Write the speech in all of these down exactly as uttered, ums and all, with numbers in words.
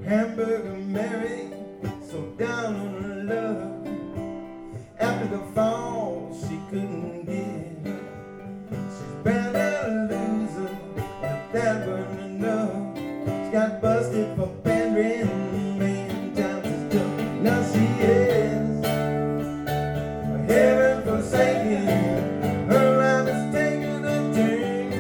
Hamburger Mary, so down on her luck. After the fall, she couldn't get up. She's bound a loser, but that wasn't enough. She got busted for pandering, many times as tough. Now she is heaven forsaken. Her life is taking a turn.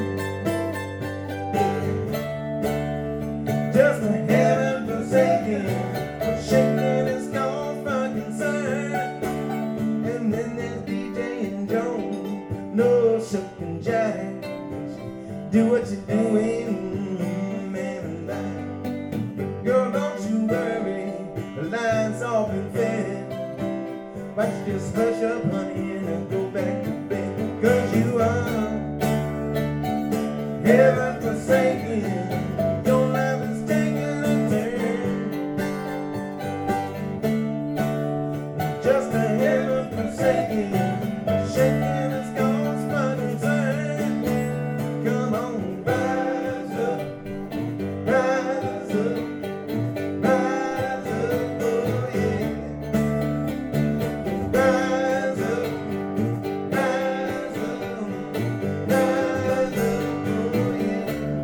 Just a heaven forsaken, shaking his skull for concern. And then there's D J and Joan, no shuck and jive. Do what you're doing, man alive. Girl, don't you worry, the line's all been fed. Why don't you just hush up, honey, and go back to bed? 'Cause you are heaven forsaken. Your life is taking a turn. Just a heaven forsaken, shaking its cause for concern. Come on, rise up, rise up, rise up, oh yeah. Rise up, rise up, rise up, oh yeah.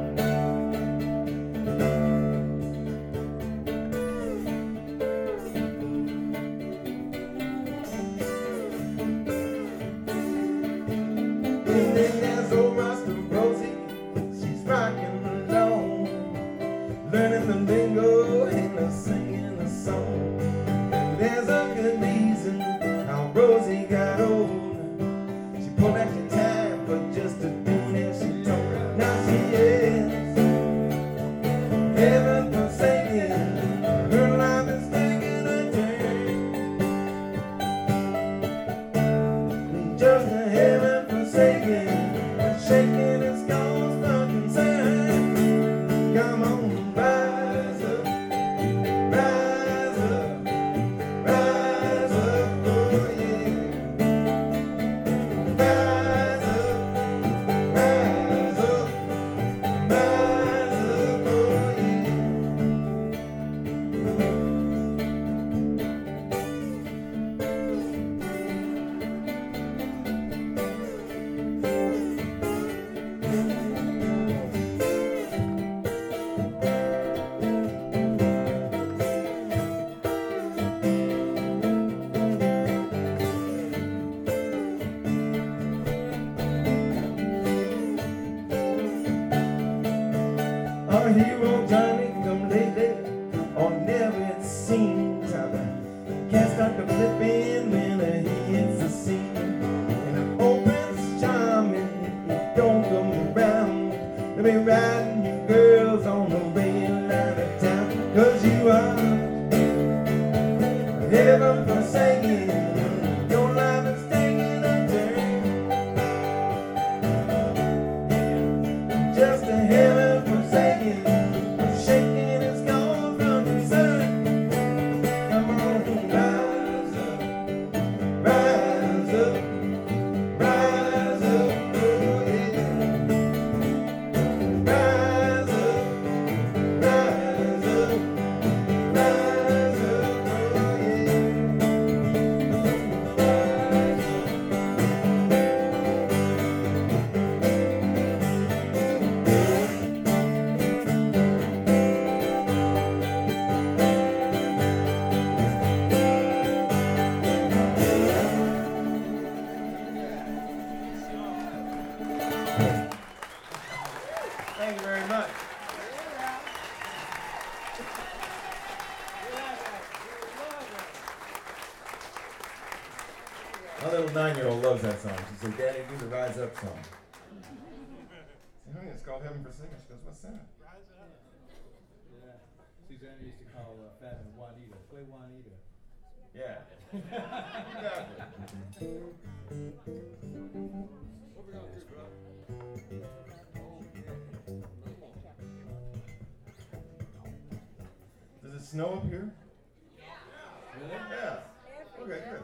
And then there's old Master Rosie, she's rocking alone, learning the lingo and the singing a song. There's a good reason how Rosie got old. She pulled out your time for just a tune and she told. Now she is heaven forsaken. Her life is taking a turn. Just a heaven forsaken, shaking its cause for concern. Come on, rise up, rise up, rise up, oh yeah. Rise up, rise up, rise up, oh yeah. Our hero Johnny come lately, or never it seems how the cat start to flipping when he hits the scene. And if old Prince Charming, he don't come around, they'll be riding you girls on the rail line of town. 'Cause you are heaven forsaken. Your life is taking a turn. Just a heaven forsaken, shaking its cause from concern. Come on, rise up, rise up, rise up, oh yeah. Rise up, rise up, rise up, oh yeah. Thank you very much. My little nine-year-old loves that song. She said, "Daddy, do the Rise Up song." I said, "Honey, it's called Heaven Forsaken." She goes, "What's that?" Yeah. Suzanne used to call uh, Fat and Juanita. Play Juanita. Yeah. Exactly. What we gonna do, bro? Does it snow up here? Really? Yeah. Okay, good.